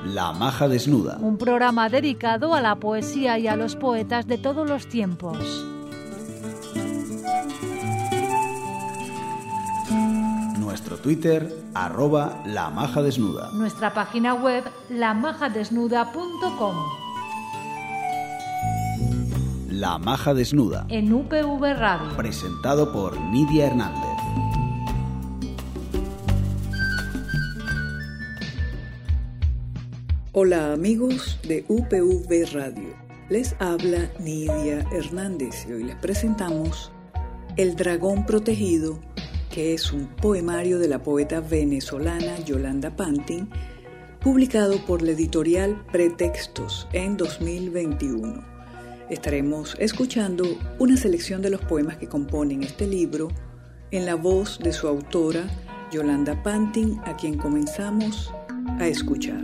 La Maja Desnuda. Un programa dedicado a la poesía y a los poetas de todos los tiempos. Nuestro Twitter, @lamajadesnuda. Nuestra página web, lamajadesnuda.com. La Maja Desnuda. En UPV Radio. Presentado por Nidia Hernández. Hola amigos de UPV Radio. Les habla Nidia Hernández y hoy les presentamos El Dragón Protegido, que es un poemario de la poeta venezolana Yolanda Pantin, publicado por la editorial Pretextos en 2021. Estaremos escuchando una selección de los poemas que componen este libro en la voz de su autora, Yolanda Pantin, a quien comenzamos a escuchar.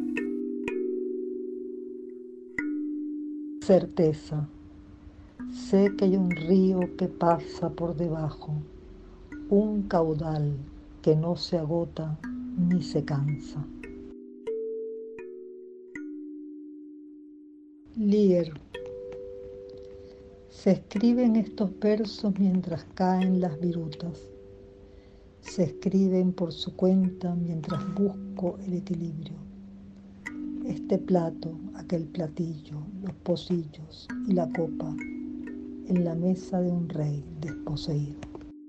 Certeza. Sé que hay un río que pasa por debajo, un caudal que no se agota ni se cansa. Lear. Se escriben estos versos mientras caen las virutas. Se escriben por su cuenta mientras busco el equilibrio. Este plato, aquel platillo, los pocillos y la copa en la mesa de un rey desposeído.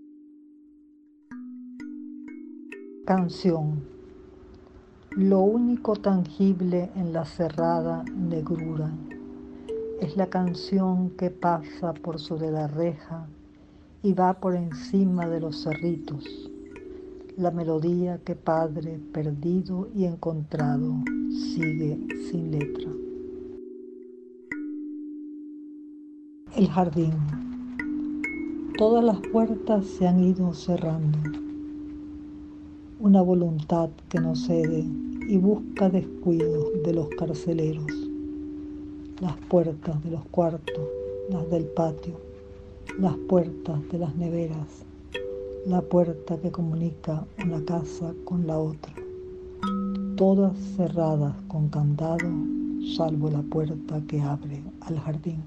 Canción. Lo único tangible en la cerrada negrura es la canción que pasa por sobre la reja y va por encima de los cerritos, la melodía que padre perdido y encontrado sigue sin letra. El jardín. Todas las puertas se han ido cerrando. Una voluntad que no cede y busca descuidos de los carceleros. Las puertas de los cuartos, las del patio, las puertas de las neveras, la puerta que comunica una casa con la otra. Todas cerradas con candado, salvo la puerta que abre al jardín.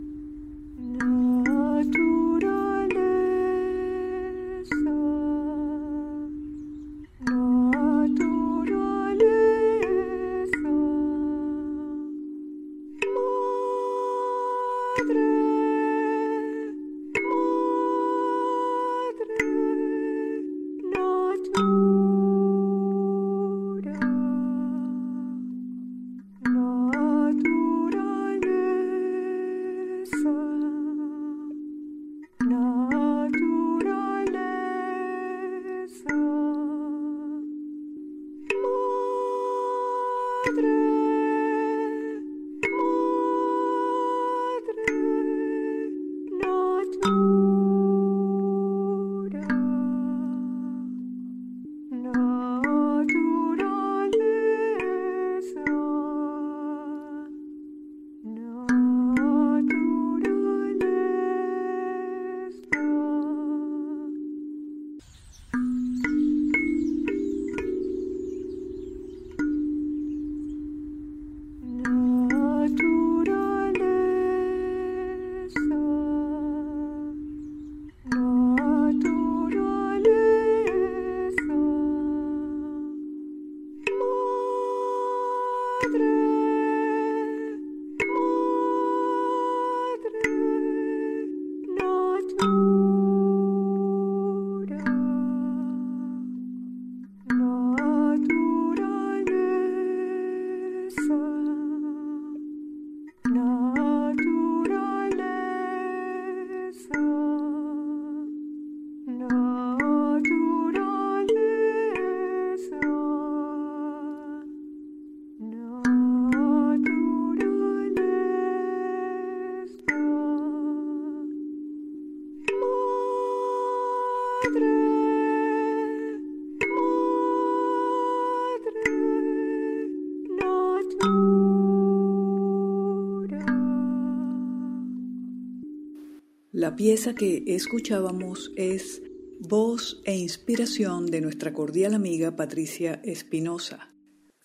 La pieza que escuchábamos es voz e inspiración de nuestra cordial amiga Patricia Espinosa.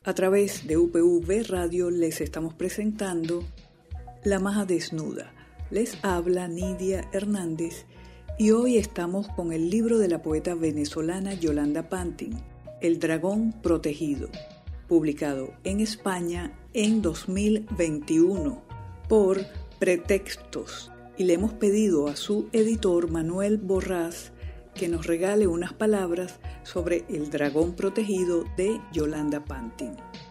A través de UPV Radio les estamos presentando La Maja Desnuda. Les habla Nidia Hernández y hoy estamos con el libro de la poeta venezolana Yolanda Pantin, El Dragón Protegido, publicado en España en 2021 por Pretextos, y le hemos pedido a su editor Manuel Borrás que nos regale unas palabras sobre El Dragón Protegido de Yolanda Pantin.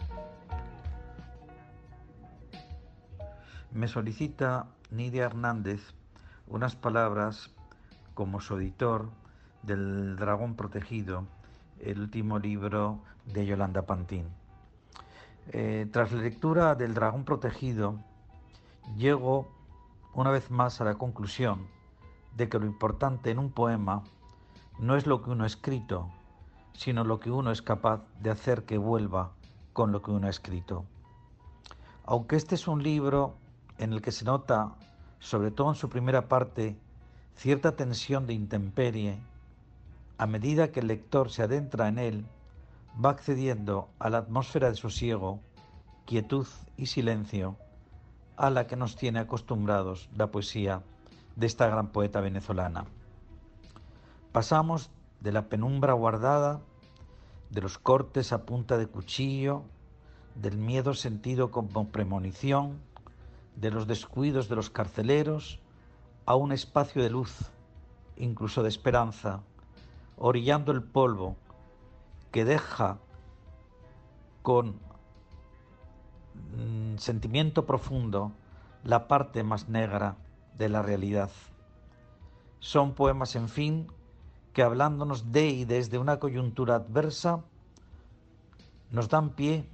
Me solicita Nidia Hernández unas palabras como su editor del Dragón Protegido, el último libro de Yolanda Pantin. Tras la lectura del Dragón Protegido, llego una vez más a la conclusión de que lo importante en un poema no es lo que uno ha escrito, sino lo que uno es capaz de hacer que vuelva con lo que uno ha escrito. Aunque este es un libro en el que se nota, sobre todo en su primera parte, cierta tensión de intemperie, a medida que el lector se adentra en él, va accediendo a la atmósfera de sosiego, quietud y silencio a la que nos tiene acostumbrados la poesía de esta gran poeta venezolana. Pasamos de la penumbra guardada, de los cortes a punta de cuchillo, del miedo sentido como premonición, de los descuidos de los carceleros, a un espacio de luz, incluso de esperanza, orillando el polvo que deja con sentimiento profundo la parte más negra de la realidad. Son poemas, en fin, que hablándonos de y desde una coyuntura adversa, no dan pie,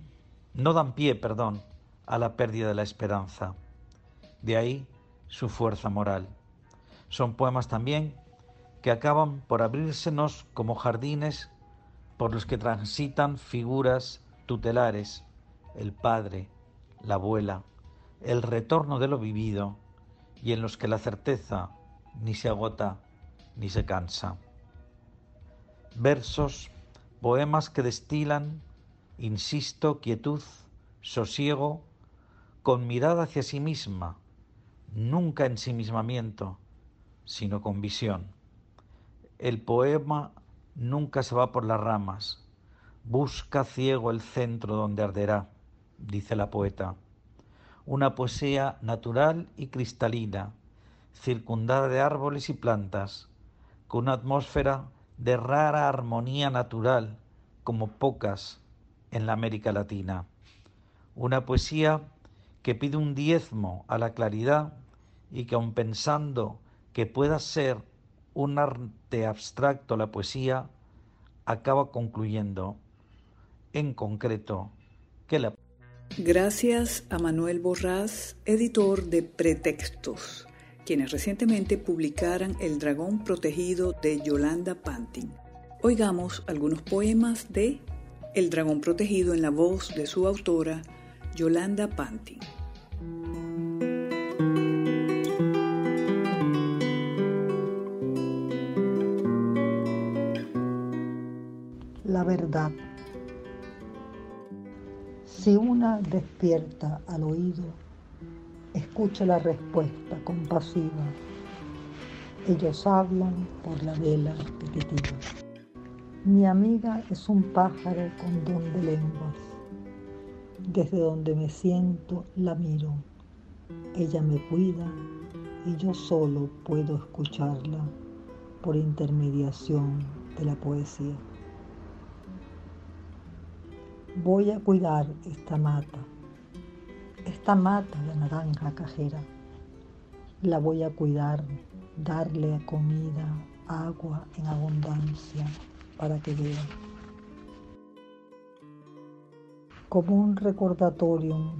a la pérdida de la esperanza. De ahí su fuerza moral. Son poemas también que acaban por abrírsenos como jardines por los que transitan figuras tutelares, el padre, la abuela, el retorno de lo vivido, y en los que la certeza ni se agota ni se cansa. Versos, poemas que destilan, insisto, quietud, sosiego, con mirada hacia sí misma, nunca ensimismamiento, sino con visión. El poema nunca se va por las ramas, busca ciego el centro donde arderá, dice la poeta. Una poesía natural y cristalina, circundada de árboles y plantas, con una atmósfera de rara armonía natural, como pocas en la América Latina. Una poesía que pide un diezmo a la claridad y que, aun pensando que pueda ser un arte abstracto la poesía, acaba concluyendo, en concreto, que la... Gracias a Manuel Borrás, editor de Pretextos, quienes recientemente publicaran El Dragón Protegido de Yolanda Pantin. Oigamos algunos poemas de El Dragón Protegido en la voz de su autora, Yolanda Pantin. La verdad. Si una despierta al oído, escucha la respuesta compasiva. Ellos hablan por la vela repetitiva. Mi amiga es un pájaro con don de lenguas. Desde donde me siento la miro. Ella me cuida y yo solo puedo escucharla por intermediación de la poesía. Voy a cuidar esta mata de naranja cajera. La voy a cuidar, darle comida, agua en abundancia para que vea. Como un recordatorio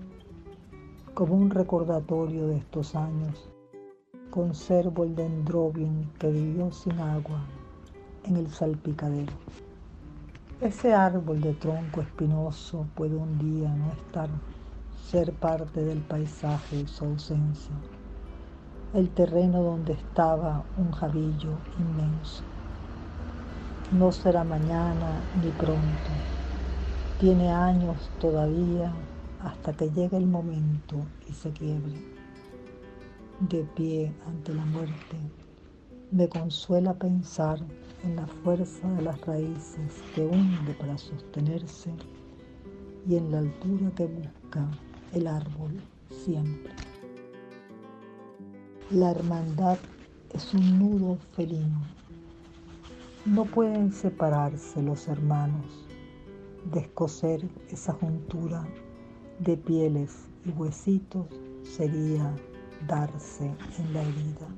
de estos años, conservo el dendrobium que vivió sin agua en el salpicadero. Ese árbol de tronco espinoso puede un día no estar, ser parte del paisaje y su ausencia. El terreno donde estaba un jabillo inmenso. No será mañana ni pronto. Tiene años todavía hasta que llegue el momento y se quiebre. De pie ante la muerte, me consuela pensar en la fuerza de las raíces que hunde para sostenerse y en la altura que busca el árbol siempre. La hermandad es un nudo felino. No pueden separarse los hermanos. Descoser esa juntura de pieles y huesitos sería darse en la herida.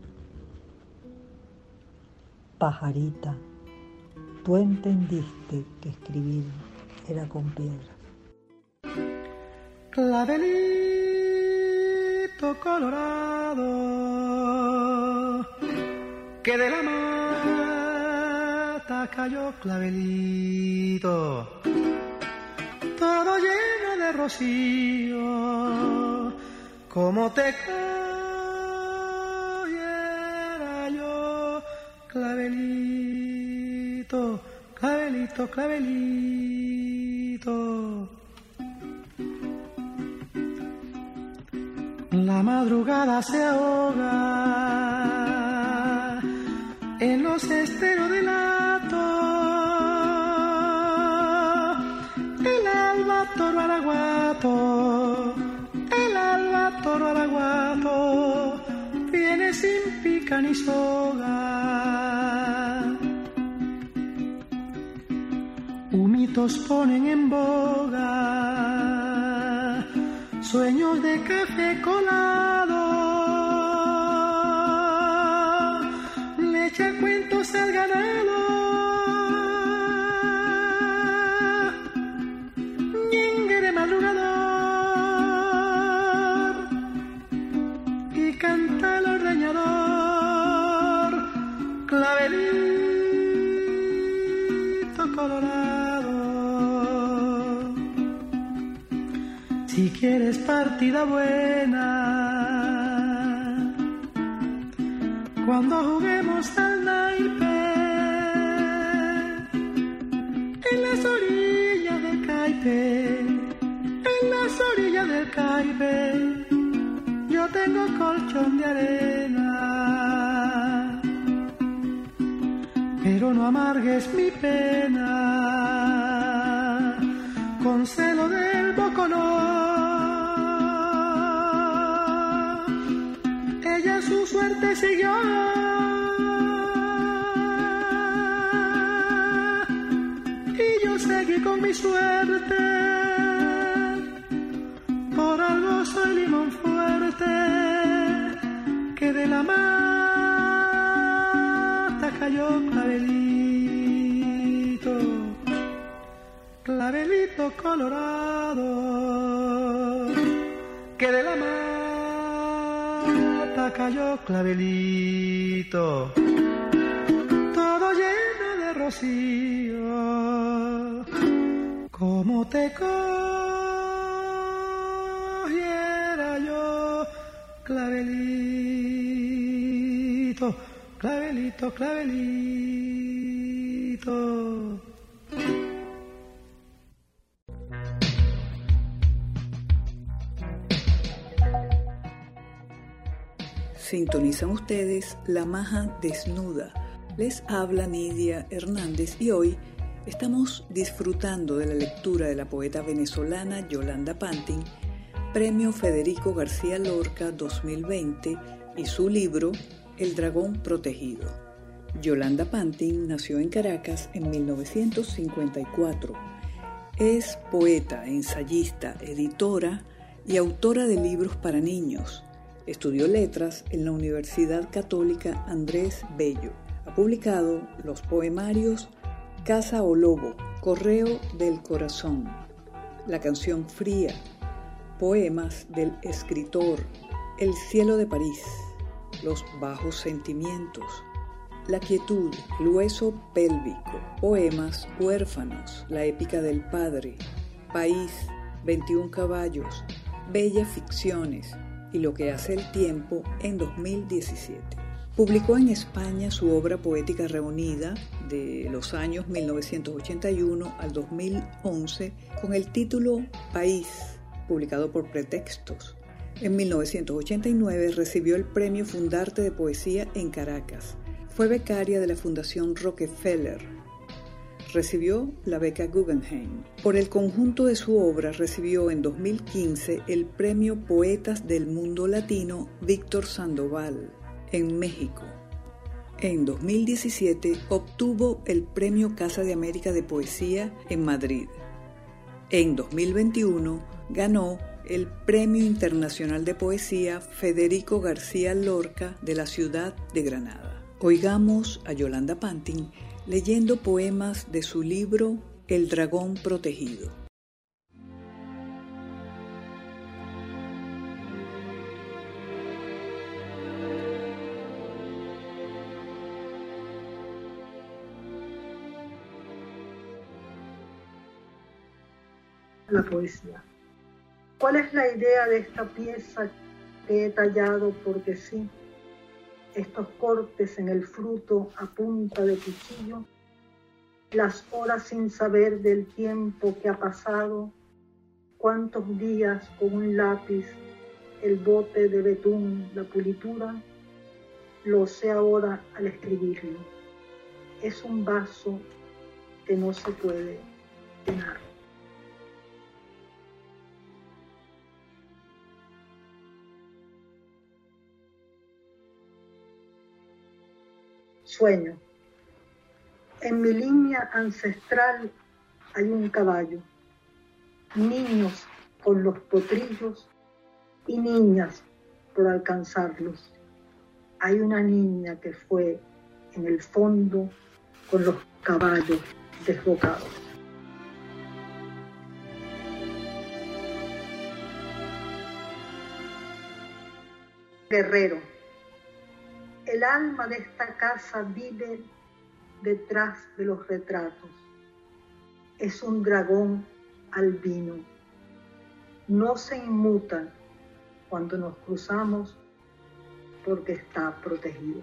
Pajarita, tú entendiste que escribir era con piedra. Clavelito colorado, que de la mata cayó clavelito, todo lleno de rocío, como te cogiera yo, clavelito, clavelito, clavelito. La madrugada se ahoga en los esteros del hato, el alba toro araguato, el alba toro araguato, viene sin pica ni soga. Humitos ponen en boga sueños de café colado, le echa cuentos al ganado, ñenguere madrugador, y canta el ordeñador, clavelito colorado. Si quieres partida buena, cuando juguemos al naipe, en las orillas del Caipe, en las orillas del Caipe, yo tengo colchón de arena, pero no amargues mi pena con celo del boconó. Ella su suerte siguió, y yo seguí con mi suerte. Por algo soy limón fuerte, que de la mata cayó clavelito, clavelito colorado, que de la mata cayó clavelito, todo lleno de rocío, como te cogiera yo, clavelito, clavelito, clavelito. Sintonizan ustedes La Maja Desnuda. Les habla Nidia Hernández y hoy estamos disfrutando de la lectura de la poeta venezolana Yolanda Pantin, Premio Federico García Lorca 2020, y su libro El Dragón Protegido. Yolanda Pantin nació en Caracas en 1954. Es poeta, ensayista, editora y autora de libros para niños. Estudió letras en la Universidad Católica Andrés Bello. Ha publicado los poemarios Casa o Lobo, Correo del Corazón, La Canción Fría, Poemas del Escritor, El Cielo de París, Los Bajos Sentimientos, La Quietud, El Hueso Pélvico, Poemas Huérfanos, La Épica del Padre, País, 21 Caballos, Bellas Ficciones y Lo que hace el tiempo en 2017. Publicó en España su obra poética reunida, de los años 1981 al 2011 con el título País, publicado por Pretextos. En 1989 recibió el Premio Fundarte de Poesía en Caracas. Fue becaria de la Fundación Rockefeller. Recibió la beca Guggenheim. Por el conjunto de su obra recibió en 2015 el Premio Poetas del Mundo Latino Víctor Sandoval en México. En 2017 obtuvo el Premio Casa de América de Poesía en Madrid. En 2021 ganó el Premio Internacional de Poesía Federico García Lorca de la ciudad de Granada. Oigamos a Yolanda Pantin leyendo poemas de su libro El Dragón Protegido. La poesía. ¿Cuál es la idea de esta pieza que he tallado porque sí? Estos cortes en el fruto a punta de cuchillo, las horas sin saber del tiempo que ha pasado, cuántos días con un lápiz, el bote de betún, la pulitura, lo sé ahora al escribirlo. Es un vaso que no se puede llenar. Sueño. En mi línea ancestral hay un caballo, niños con los potrillos y niñas por alcanzarlos. Hay una niña que fue en el fondo con los caballos desbocados. Guerrero. El alma de esta casa vive detrás de los retratos. Es un dragón albino. No se inmuta cuando nos cruzamos porque está protegido.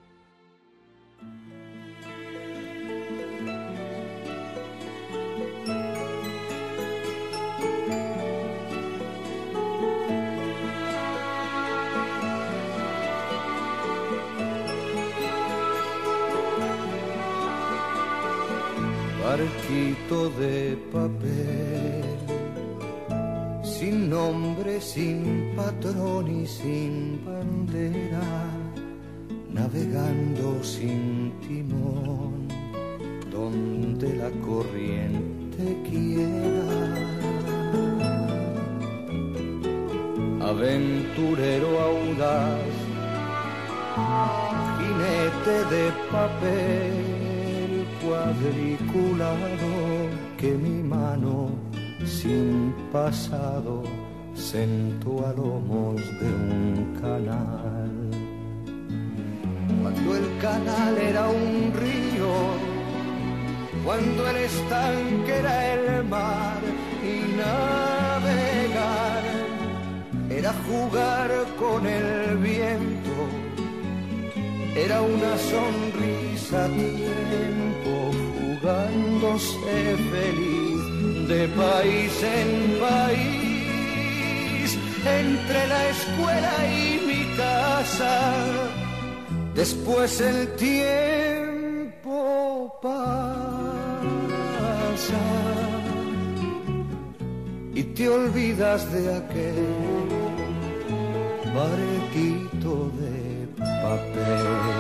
Barquito de papel, sin nombre, sin patrón y sin bandera, navegando sin timón, donde la corriente quiera. Aventurero audaz, jinete de papel, cuadriculado que mi mano sin pasado sentó a lomos de un canal. Cuando el canal era un río, cuando el estanque era el mar y navegar era jugar con el viento, era una sonrisa a tiempo, jugándose feliz de país en país, entre la escuela y mi casa. Después el tiempo pasa y te olvidas de aquel barquito de papel.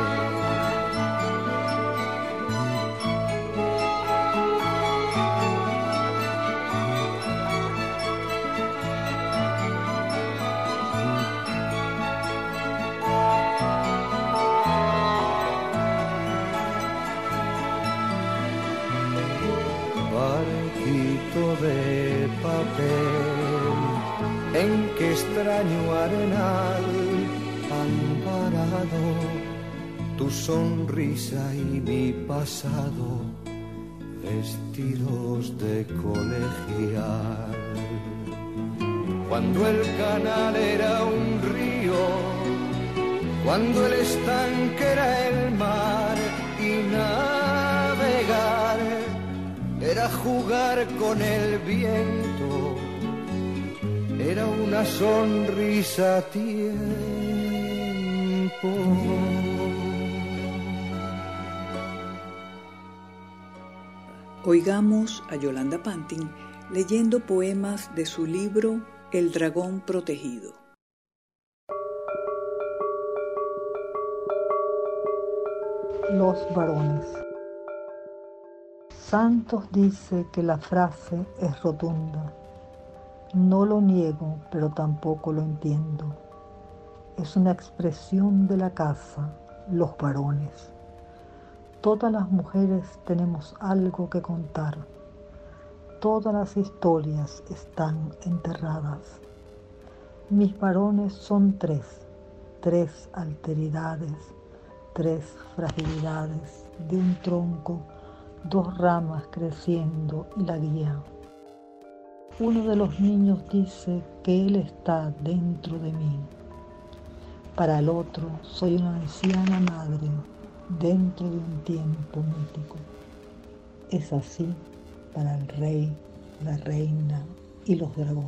Barquito de papel, en que extraño arenal han parado tu sonrisa y mi pasado, vestidos de colegial. Cuando el canal era un río, cuando el estanque era el mar y nada era jugar con el viento, era una sonrisa a tiempo. Oigamos a Yolanda Pantin leyendo poemas de su libro El dragón protegido. Los varones. Santos dice que la frase es rotunda. No lo niego, pero tampoco lo entiendo. Es una expresión de la casa, los varones. Todas las mujeres tenemos algo que contar. Todas las historias están enterradas. Mis varones son tres alteridades, 3 fragilidades de un tronco, 2 ramas creciendo y la guía. Uno de los niños dice que él está dentro de mí. Para el otro soy una anciana madre dentro de un tiempo mítico. Es así para el rey, la reina y los dragones.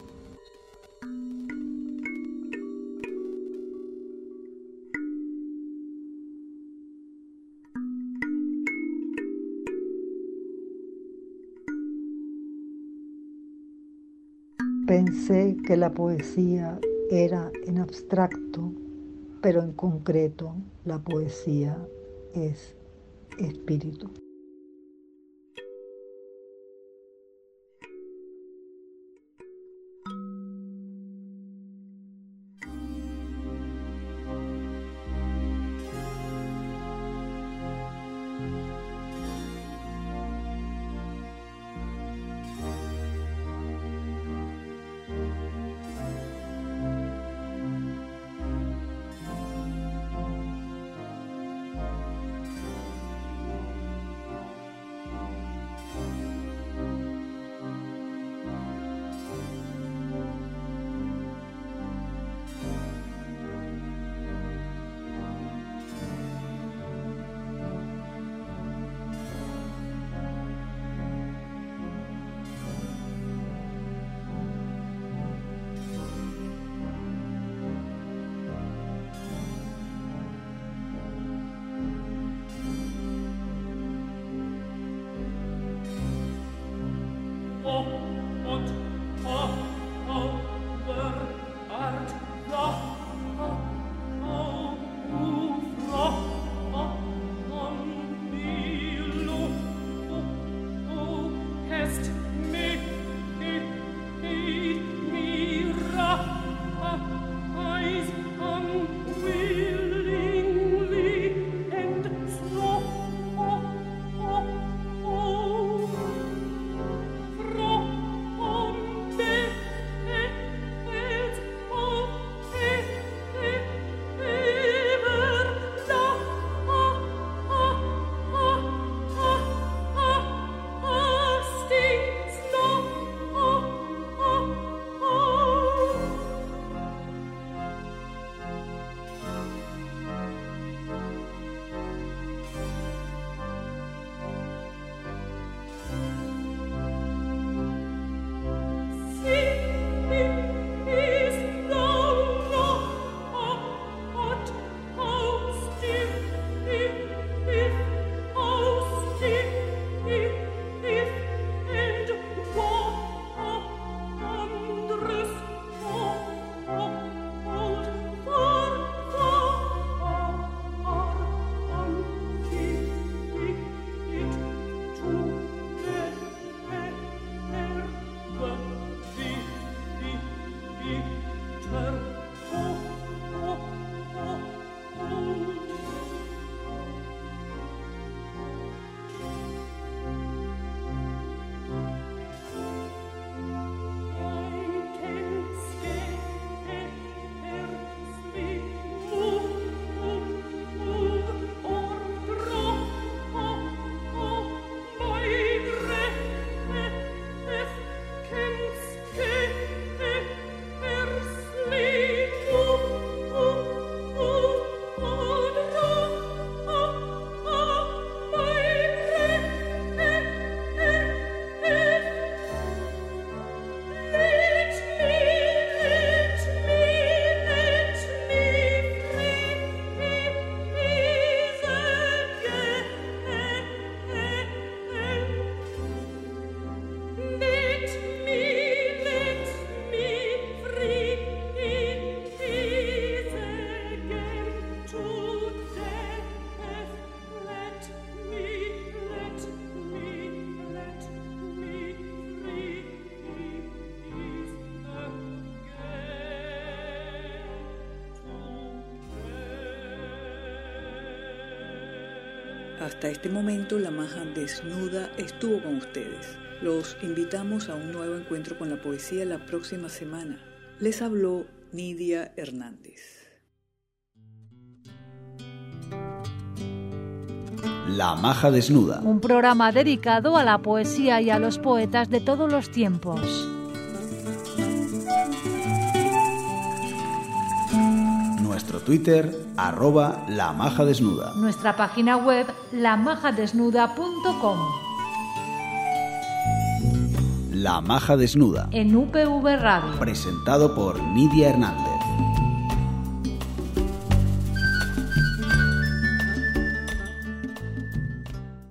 Pensé que la poesía era en abstracto, pero en concreto la poesía es espíritu. Hasta este momento, La Maja Desnuda estuvo con ustedes. Los invitamos a un nuevo encuentro con la poesía la próxima semana. Les habló Nidia Hernández. La Maja Desnuda. Un programa dedicado a la poesía y a los poetas de todos los tiempos. Nuestro Twitter, @lamajadesnuda. Nuestra página web, lamajadesnuda.com. La Maja Desnuda. En UPV Radio. Presentado por Nidia Hernández.